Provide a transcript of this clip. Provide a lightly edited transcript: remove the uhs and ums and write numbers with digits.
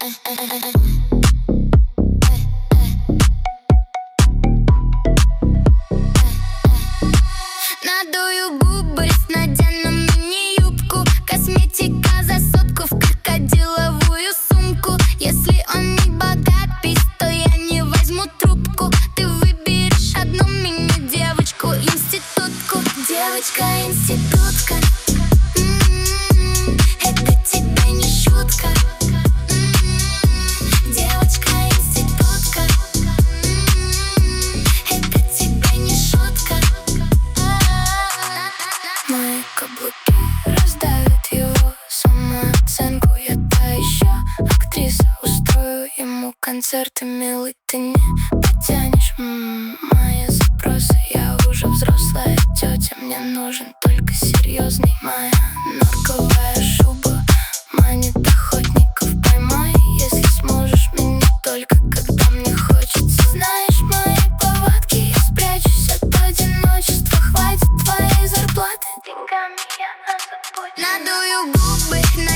Надую губы, надену мини-юбку, косметика за сотку в крокодиловую сумку. Если он не богат, пись, то я не возьму трубку. Ты выберешь одну мини-девочку, институтку. Девочка-институтка, это тебе не шутка. Девочка-институтка, это тебе не шутка. Мои каблуки раздавят его самооценку. Я та еще актриса, устрою ему концерты, милый, ты не потянешь мои запросы. Я уже взрослая тетя, мне нужен только серьезный. Моя норковая шуба манит охотников. Поймай, если сможешь меня только когда мне хочется. Знаешь мои повадки, я спрячусь от одиночества. Хватит твоей зарплаты, деньгами я озабочусь. Надую губы,